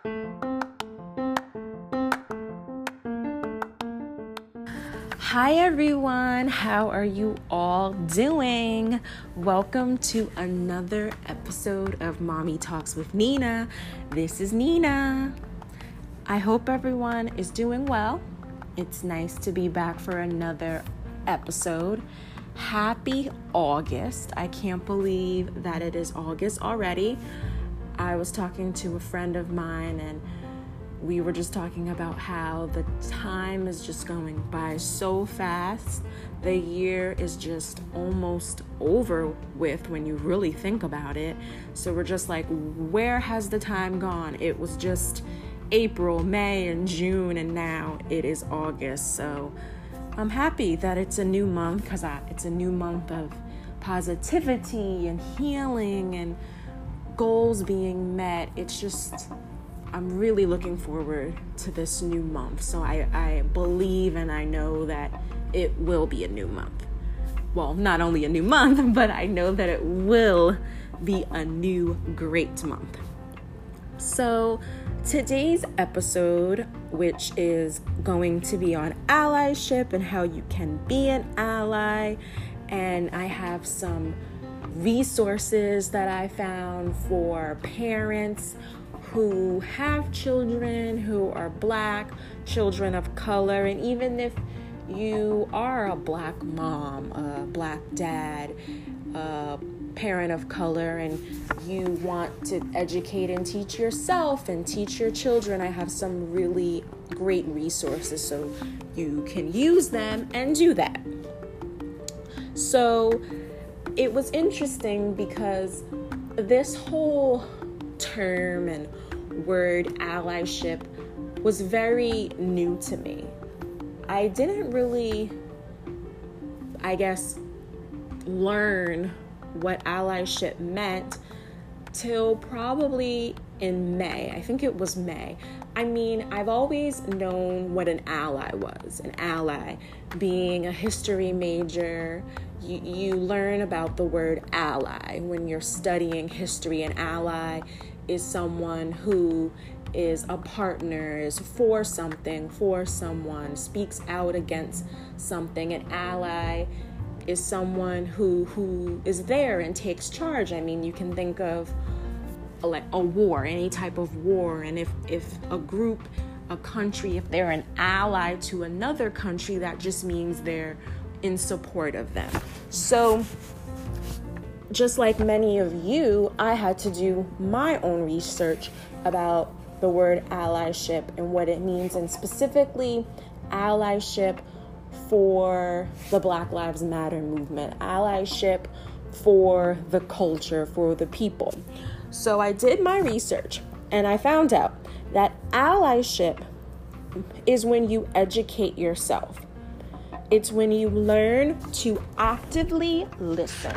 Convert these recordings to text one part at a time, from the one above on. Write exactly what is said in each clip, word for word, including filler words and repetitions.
Hi everyone, how are you all doing? Welcome to another episode of Mommy Talks with Nina. This is Nina. I hope everyone is doing well. It's nice to be back for another episode. Happy August. I can't believe that it is August already. I was talking to a friend of mine and we were just talking about how the time is just going by so fast. The year is just almost over with when you really think about it. So we're just like, where has the time gone? It was just April, May, and June, and now it is August. So I'm happy that it's a new month because it's a new month of positivity and healing and goals being met. It's just... I'm really looking forward to this new month. So I, I believe and I know that it will be a new month. Well, not only a new month, but I know that it will be a new great month. So today's episode, which is going to be on allyship and how you can be an ally, and I have some resources that I found for parents who have children who are Black, children of color, and even if you are a Black mom, a Black dad, a parent of color, and you want to educate and teach yourself and teach your children, I have some really great resources so you can use them and do that. So it was interesting because this whole term and word allyship was very new to me. I didn't really, I guess, learn what allyship meant till probably in May. I think it was May. I mean, I've always known what an ally was. An ally being a history major. You, you learn about the word ally when you're studying history. An ally is someone who is a partner, is for something, for someone, speaks out against something. An ally is someone who who is there and takes charge. I mean, you can think of like a war, any type of war, and if if a group, a country, if they're an ally to another country, that just means they're in support of them. So just like many of you, I had to do my own research about the word allyship and what it means, and specifically allyship for the Black Lives Matter movement, allyship for the culture, for the people. So I did my research and I found out that allyship is when you educate yourself. It's when you learn to actively listen.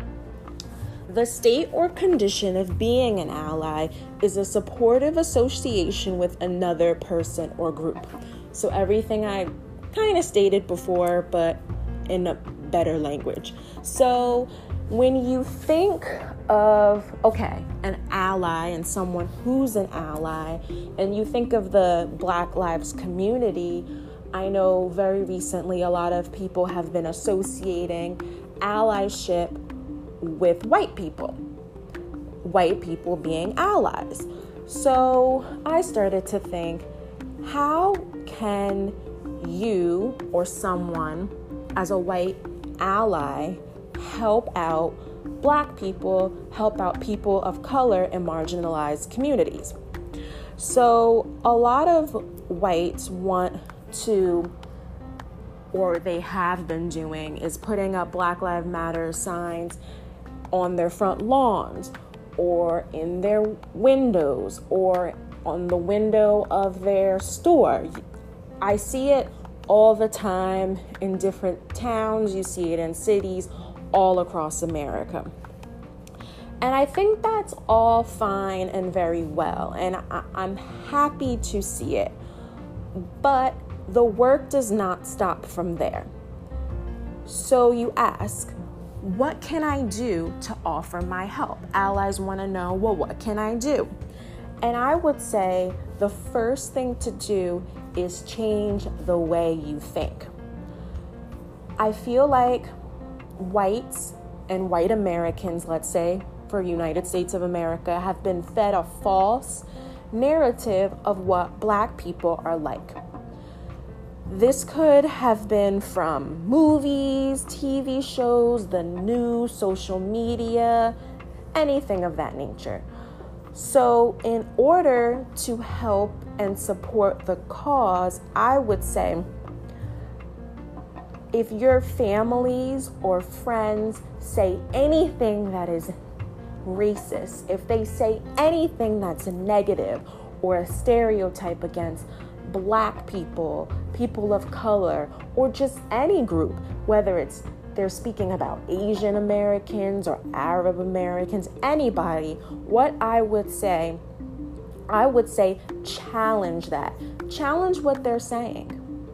The state or condition of being an ally is a supportive association with another person or group. So everything I kind of stated before, but in a better language. So when you think of, okay, an ally and someone who's an ally, and you think of the Black Lives community, I know very recently a lot of people have been associating allyship with white people, white people being allies. So I started to think, how can you or someone as a white ally help out Black people, help out people of color in marginalized communities? So a lot of whites want to, or they have been doing, is putting up Black Lives Matter signs on their front lawns or in their windows or on the window of their store. I see it all the time in different towns. You see it in cities all across America. And I think that's all fine and very well, and I- I'm happy to see it. But the work does not stop from there. So you ask, what can I do to offer my help? Allies want to know, well, what can I do? And I would say the first thing to do is change the way you think. I feel like whites and white Americans, let's say, for United States of America, have been fed a false narrative of what Black people are like. This could have been from movies, T V shows, the news, social media, anything of that nature. So in order to help and support the cause, I would say, if your families or friends say anything that is racist, if they say anything that's negative or a stereotype against Black people, people of color, or just any group, whether it's they're speaking about Asian Americans or Arab Americans, anybody, what I would say, I would say challenge that. Challenge what they're saying.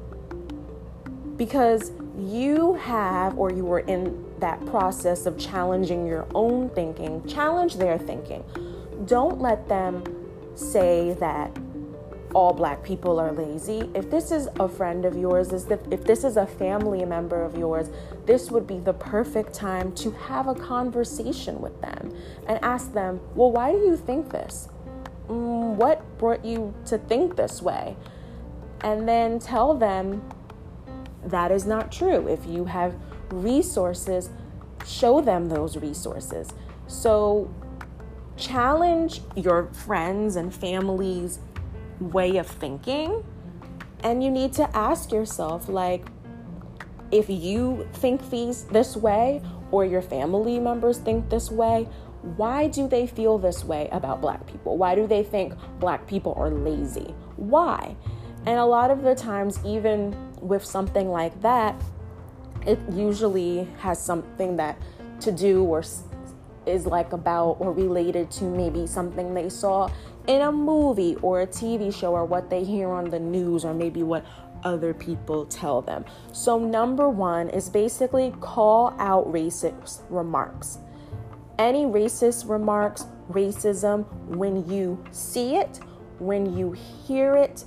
Because you have, or you were in that process of challenging your own thinking, challenge their thinking. Don't let them say that all Black people are lazy. If this is a friend of yours, if this is a family member of yours, this would be the perfect time to have a conversation with them and ask them, well, why do you think this? Mm, what brought you to think this way? And then tell them that is not true. If you have resources, show them those resources. So challenge your friends and family's way of thinking, and you need to ask yourself, like, if you think these this way or your family members think this way, why do they feel this way about Black people? Why do they think Black people are lazy? Why? And a lot of the times, even with something like that, it usually has something that to do or is like about or related to maybe something they saw in a movie or a T V show, or what they hear on the news, or maybe what other people tell them. So number one is basically call out racist remarks. Any racist remarks, racism, when you see it, when you hear it,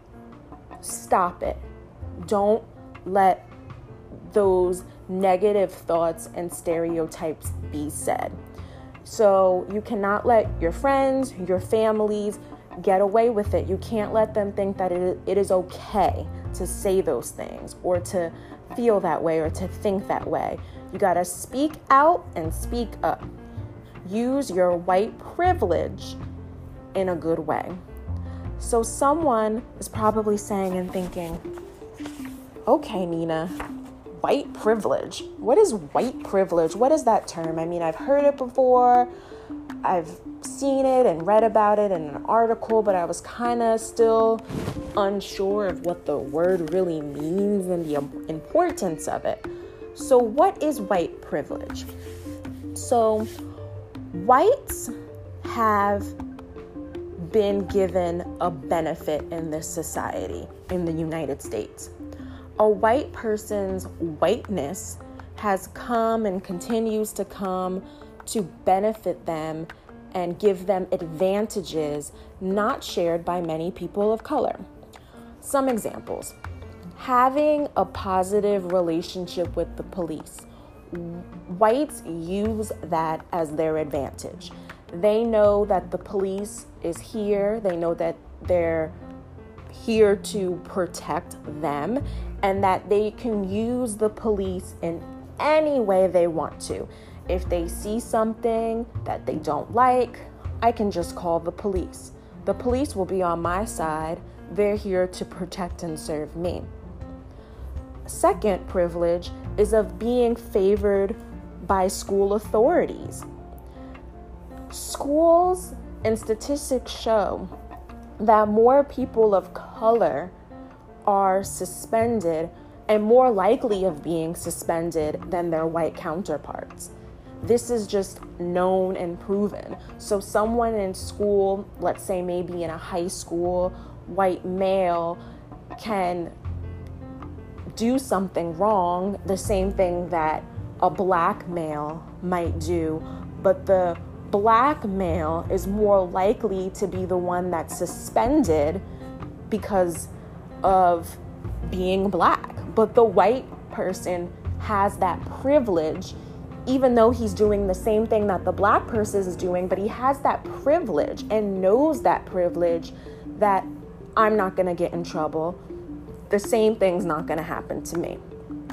stop it. Don't let those negative thoughts and stereotypes be said. So you cannot let your friends, your families get away with it. You can't let them think that it, it is okay to say those things or to feel that way or to think that way. You got to speak out and speak up. Use your white privilege in a good way. So someone is probably saying and thinking, okay, Nina, white privilege. What is white privilege? What is that term? I mean, I've heard it before. I've seen it and read about it in an article, but I was kind of still unsure of what the word really means and the importance of it. So what is white privilege? So whites have been given a benefit in this society in the United States. A white person's whiteness has come and continues to come to benefit them and give them advantages not shared by many people of color. Some examples: having a positive relationship with the police. Whites use that as their advantage. They know that the police is here. They know that they're here to protect them and that they can use the police in any way they want to. If they see something that they don't like, I can just call the police. The police will be on my side. They're here to protect and serve me. Second privilege is of being favored by school authorities. Schools and statistics show that more people of color are suspended and more likely of being suspended than their white counterparts. This is just known and proven. So someone in school, let's say maybe in a high school, white male can do something wrong, the same thing that a black male might do, but the black male is more likely to be the one that's suspended because of being black. But the white person has that privilege, even though he's doing the same thing that the black person is doing, but he has that privilege and knows that privilege that I'm not going to get in trouble. The same thing's not going to happen to me.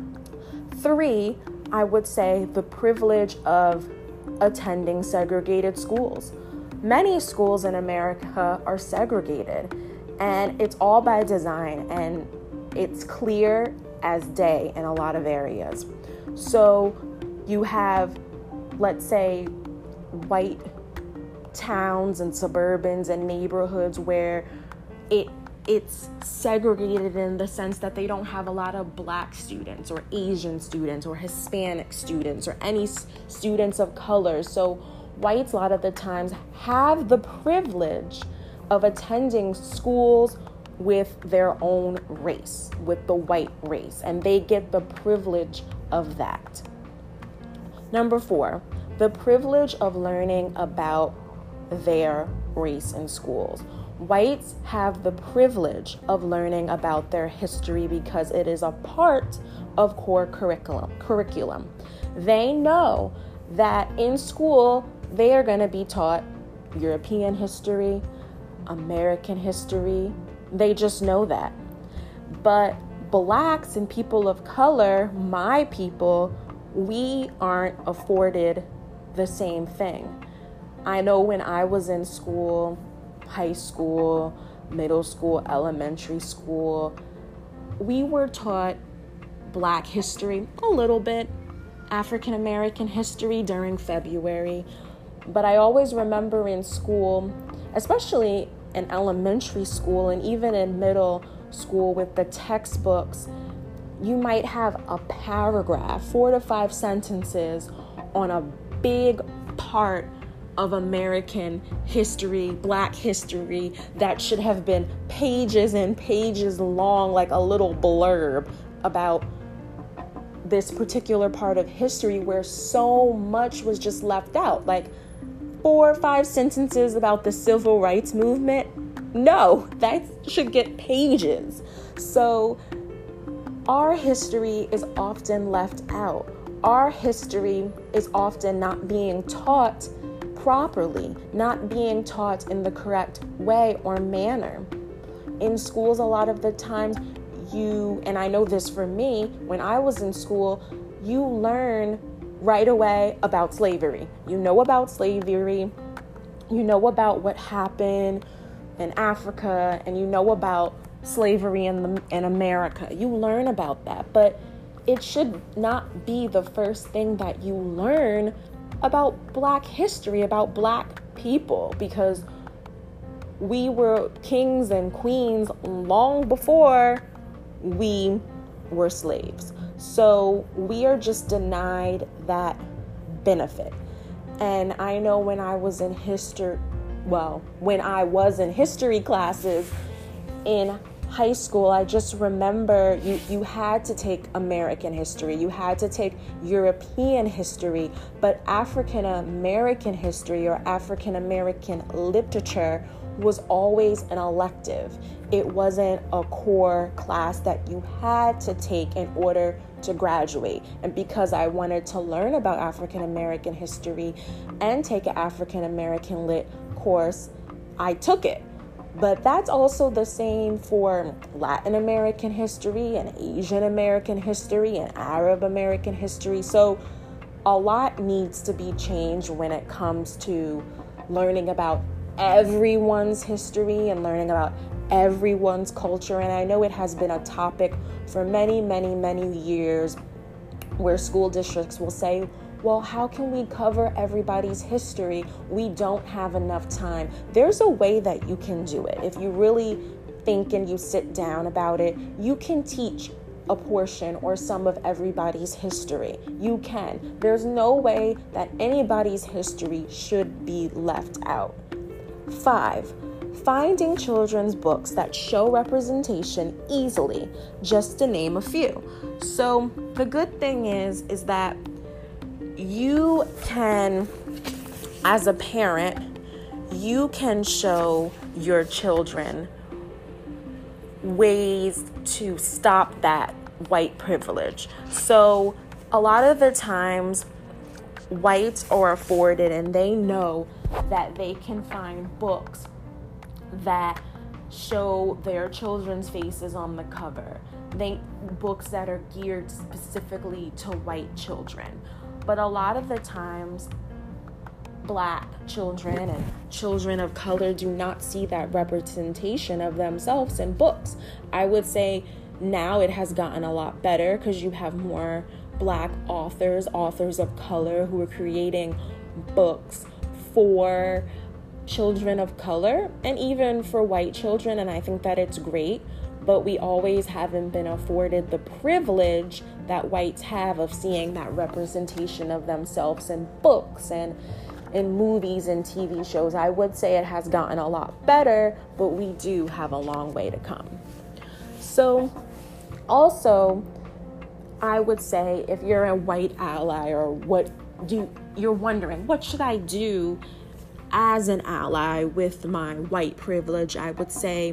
Three, I would say the privilege of attending segregated schools. Many schools in America are segregated, and it's all by design, and it's clear as day in a lot of areas. So you have, let's say, white towns and suburbans and neighborhoods where it it's segregated in the sense that they don't have a lot of black students or Asian students or Hispanic students or any s- students of color. So whites a lot of the times have the privilege of attending schools with their own race, with the white race, and they get the privilege of that. Number four, the privilege of learning about their race in schools. Whites have the privilege of learning about their history because it is a part of core curriculum. curriculum. They know that in school, they are going to be taught European history, American history. They just know that. But blacks and people of color, my people, we aren't afforded the same thing. I know when I was in school, high school, middle school, elementary school, we were taught black history a little bit, African American history during February. But I always remember in school, especially in elementary school and even in middle school with the textbooks, you might have a paragraph, four to five sentences on a big part of American history, black history, that should have been pages and pages long, like a little blurb about this particular part of history where so much was just left out. Like four or five sentences about the civil rights movement. No, that should get pages. So our history is often left out. Our history is often not being taught properly, not being taught in the correct way or manner. In schools, a lot of the times you, and I know this for me, when I was in school, you learn right away about slavery. You know about slavery, you know about what happened in Africa, and you know about slavery in the, in America. You learn about that, but it should not be the first thing that you learn about black history, about black people, because we were kings and queens long before we were slaves. So we are just denied that benefit. And I know when I was in history, well, when I was in history classes in high school, I just remember you, you had to take American history, you had to take European history, but African American history or African American literature was always an elective. It wasn't a core class that you had to take in order to graduate. And because I wanted to learn about African American history and take an African American lit course, I took it. But that's also the same for Latin American history and Asian American history and Arab American history. So a lot needs to be changed when it comes to learning about everyone's history and learning about everyone's culture. And I know it has been a topic for many, many, many years where school districts will say, well, how can we cover everybody's history? We don't have enough time. There's a way that you can do it. If you really think and you sit down about it, you can teach a portion or some of everybody's history. You can. There's no way that anybody's history should be left out. Five, finding children's books that show representation easily, just to name a few. So the good thing is, is that you can as a parent, you can show your children ways to stop that white privilege. So a lot of the times, whites are afforded and they know that they can find books that show their children's faces on the cover. They books that are geared specifically to white children. But a lot of the times, Black children and children of color do not see that representation of themselves in books. I would say now it has gotten a lot better because you have more Black authors, authors of color who are creating books for children of color and even for white children, and I think that it's great, but we always haven't been afforded the privilege that whites have of seeing that representation of themselves in books and in movies and T V shows. I would say it has gotten a lot better, but we do have a long way to come. So also, I would say if you're a white ally or what do you're wondering, what should I do as an ally with my white privilege? I would say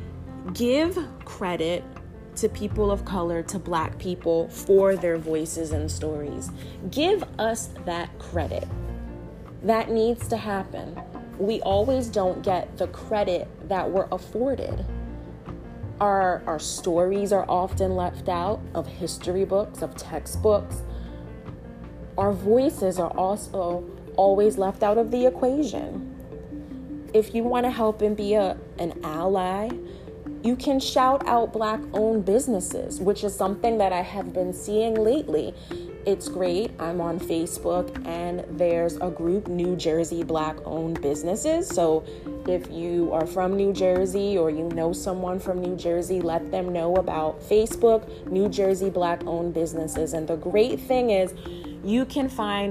give credit to people of color, to Black people for their voices and stories. Give us that credit. That needs to happen. We always don't get the credit that we're afforded. Our, our stories are often left out of history books, of textbooks. Our voices are also always left out of the equation. If you want to help and be a, an ally, you can shout out Black-owned businesses, which is something that I have been seeing lately. It's great. I'm on Facebook and there's a group, New Jersey Black-owned businesses. So if you are from New Jersey or you know someone from New Jersey, let them know about Facebook, New Jersey Black-owned businesses. And the great thing is you can find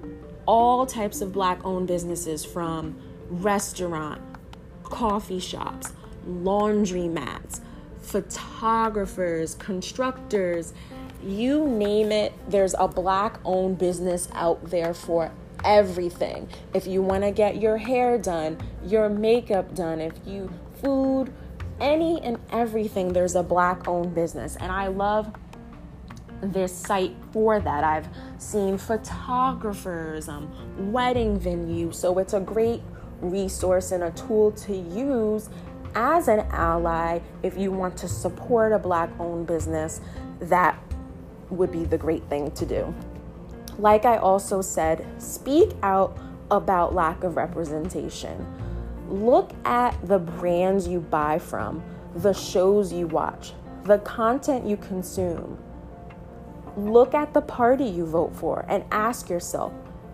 all types of Black-owned businesses, from restaurant, coffee shops, laundromats, photographers, constructors, you name it, there's a Black-owned business out there for everything. If you want to get your hair done, your makeup done, if you food, any and everything, there's a Black-owned business. And I love this site for that. I've seen photographers, um, wedding venues, so it's a great resource and a tool to use as an ally if you want to support a Black-owned business. That would be the great thing to do. Like I also said, speak out about lack of representation. Look at the brands you buy from, the shows you watch, the content you consume. Look at the party you vote for and ask yourself,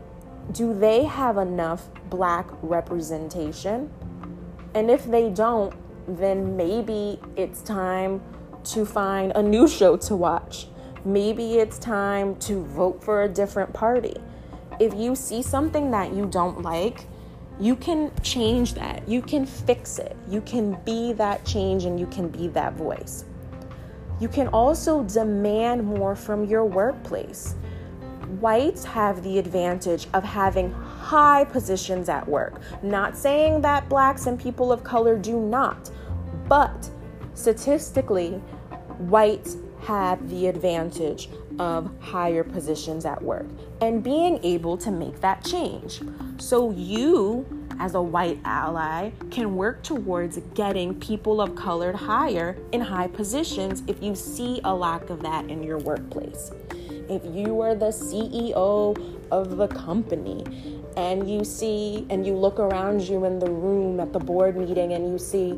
do they have enough Black representation? And if they don't, then maybe it's time to find a new show to watch. Maybe it's time to vote for a different party. If you see something that you don't like, you can change that. You can fix it. You can be that change and you can be that voice. You can also demand more from your workplace. Whites have the advantage of having high positions at work. Not saying that Blacks and people of color do not, but statistically, whites have the advantage of higher positions at work and being able to make that change. So you, as a white ally, can work towards getting people of color higher in high positions if you see a lack of that in your workplace. If you are the C E O of the company and you see and you look around you in the room at the board meeting and you see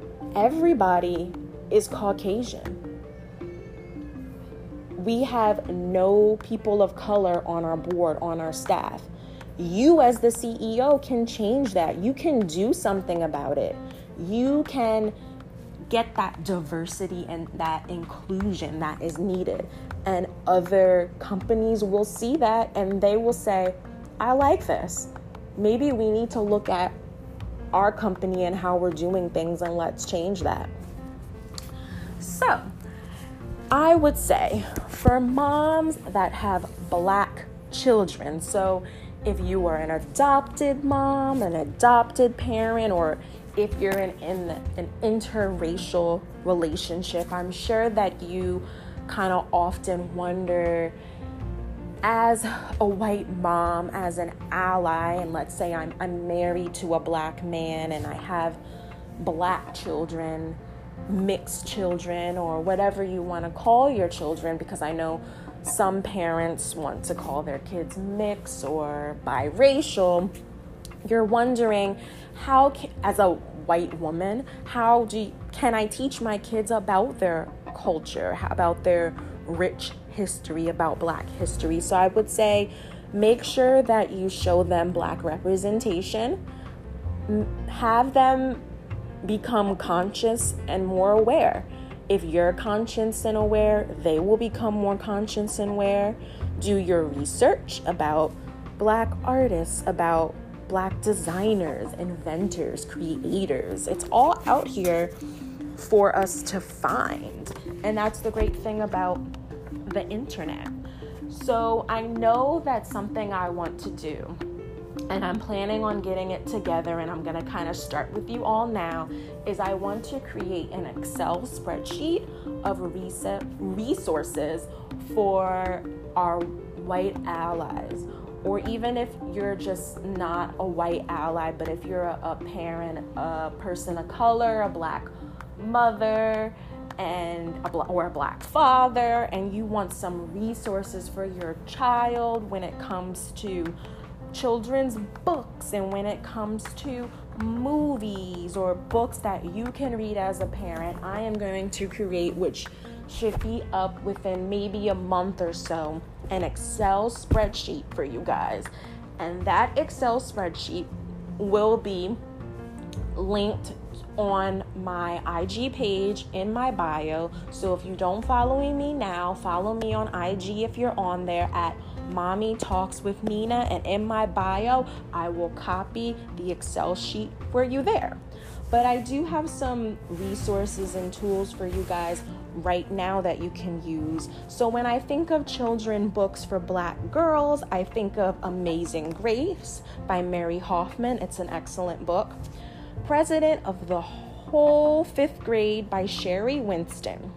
everybody is Caucasian. We have no people of color on our board, on our staff. You as the C E O can change that. You can do something about it. You can get that diversity and that inclusion that is needed. And other companies will see that and they will say, I like this. Maybe we need to look at our company and how we're doing things and let's change that. So, I would say for moms that have Black children, so if you are an adopted mom, an adopted parent, or if you're in, in an interracial relationship, I'm sure that you kind of often wonder, as a white mom, as an ally, and let's say I'm, I'm married to a black man and I have black children, mixed children, or whatever you want to call your children, because I know some parents want to call their kids mixed or biracial. You're wondering, how can, as a white woman, how do you, can I teach my kids about their culture, about their rich history, about black history? So I would say, make sure that you show them black representation. Have them become conscious and more aware. If you're conscious and aware, they will become more conscious and aware. Do your research about black artists, about black designers, inventors, creators. It's all out here for us to find. And that's the great thing about the internet. So I know that's something I want to do, and I'm planning on getting it together, and I'm going to kind of start with you all now, is I want to create an Excel spreadsheet of resources for our white allies, or even if you're just not a white ally, but if you're a, a parent, a person of color, a black mother, and a bl- or a black father, and you want some resources for your child when it comes to children's books and when it comes to movies or books that you can read as a parent, I am going to create, which should be up within maybe a month or so, an Excel spreadsheet for you guys. And that Excel spreadsheet will be linked on my I G page in my bio. So if you don't follow me now, follow me on I G if you're on there at Mommy Talks with Nina, and in my bio I will copy the Excel sheet for you there. But I do have some resources and tools for you guys right now that you can use. So when I think of children books for black girls, I think of Amazing Grace by Mary Hoffman. It's an excellent book. President of the Whole Fifth Grade by Sherry Winston.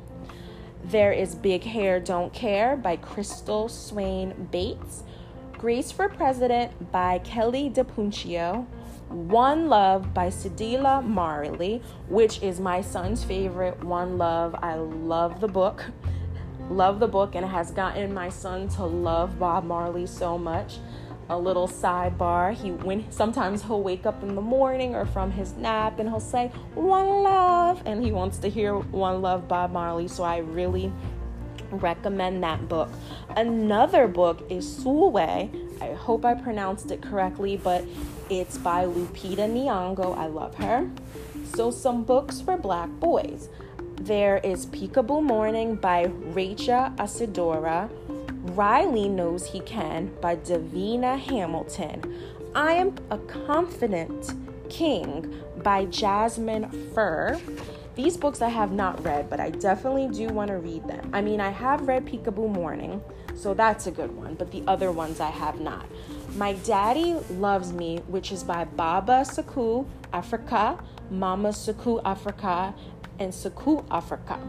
There is Big Hair Don't Care by Crystal Swain Bates. Grace for President by Kelly DiPuncio. One Love by Cedilla Marley, which is my son's favorite. One Love. I love the book. Love the book, and it has gotten my son to love Bob Marley so much. A little sidebar, he when sometimes he'll wake up in the morning or from his nap and he'll say One Love, and he wants to hear One Love Bob Marley, so I really recommend that book. Another book is Sulwe. I hope I pronounced it correctly, but it's by Lupita Nyong'o. I love her. So some books for black boys. There is Peekaboo Morning by Rachel Asadora. Riley Knows He Can by Davina Hamilton. I Am a Confident King by Jasmine Furr. These books I have not read, but I definitely do want to read them. I mean, I have read Peekaboo Morning, so that's a good one, but the other ones I have not. My Daddy Loves Me, which is by Baba Saku Africa, Mama Saku Africa, and Saku Africa.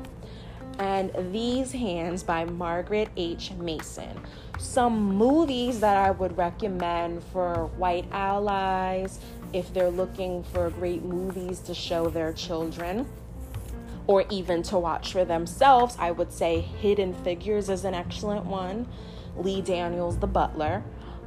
And These Hands by Margaret H. Mason. Some movies that I would recommend for white allies if they're looking for great movies to show their children or even to watch for themselves, I would say Hidden Figures is an excellent one. Lee Daniels, The Butler.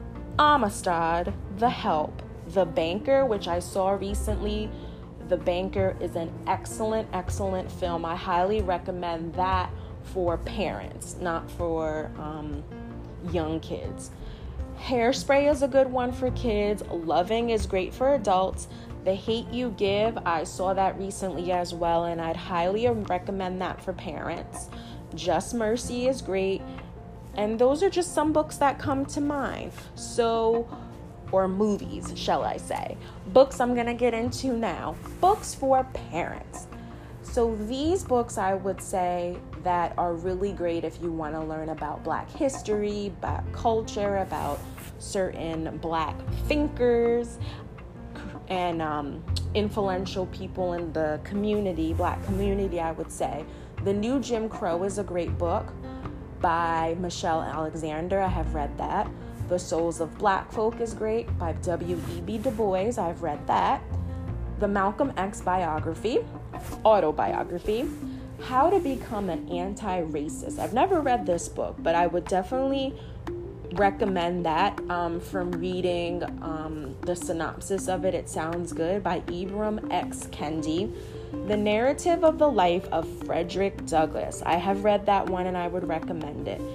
Amistad, The Help. The Banker, which I saw recently. The Banker is an excellent, excellent film. I highly recommend that for parents, not for um, young kids. Hairspray is a good one for kids. Loving is great for adults. The Hate You Give, I saw that recently as well, and I'd highly recommend that for parents. Just Mercy is great. And those are just some books that come to mind. So... or movies, shall I say. Books I'm going to get into now. Books for parents. So these books, I would say, that are really great if you want to learn about Black history, Black culture, about certain Black thinkers and um, influential people in the community, Black community, I would say. The New Jim Crow is a great book by Michelle Alexander. I have read that. The Souls of Black Folk is great by W E B Du Bois. I've read that. The Malcolm X biography, autobiography, How to Become an Anti-Racist. I've never read this book, but I would definitely recommend that um, from reading um, the synopsis of it. It sounds good, by Ibram X. Kendi. The Narrative of the Life of Frederick Douglass. I have read that one and I would recommend it.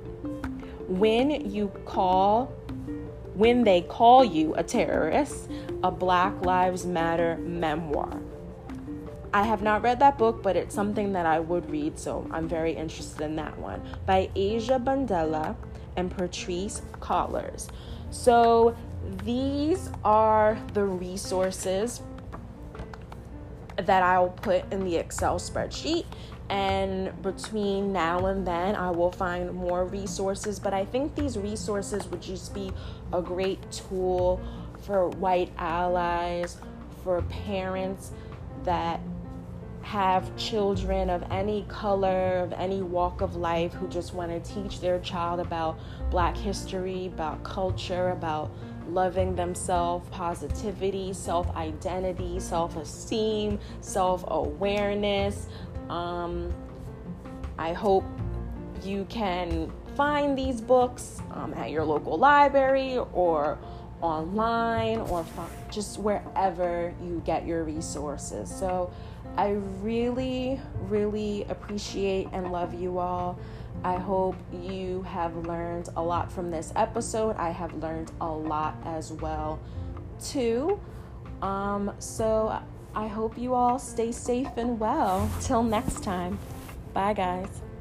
When you call, when they call you a terrorist, a Black Lives Matter memoir. I have not read that book, but it's something that I would read, so I'm very interested in that one. By Asia Bandela and Patrice Collars. So these are the resources that I'll put in the Excel spreadsheet, and between now and then I will find more resources, but I think these resources would just be a great tool for white allies, for parents that have children of any color, of any walk of life, who just want to teach their child about Black history, about culture, about loving themselves, positivity, self-identity, self-esteem, self-awareness. Um, I hope you can find these books um, at your local library or online, or f- just wherever you get your resources. So I really, really appreciate and love you all. I hope you have learned a lot from this episode. I have learned a lot as well, too. Um, so I hope you all stay safe and well. Till next time. Bye, guys.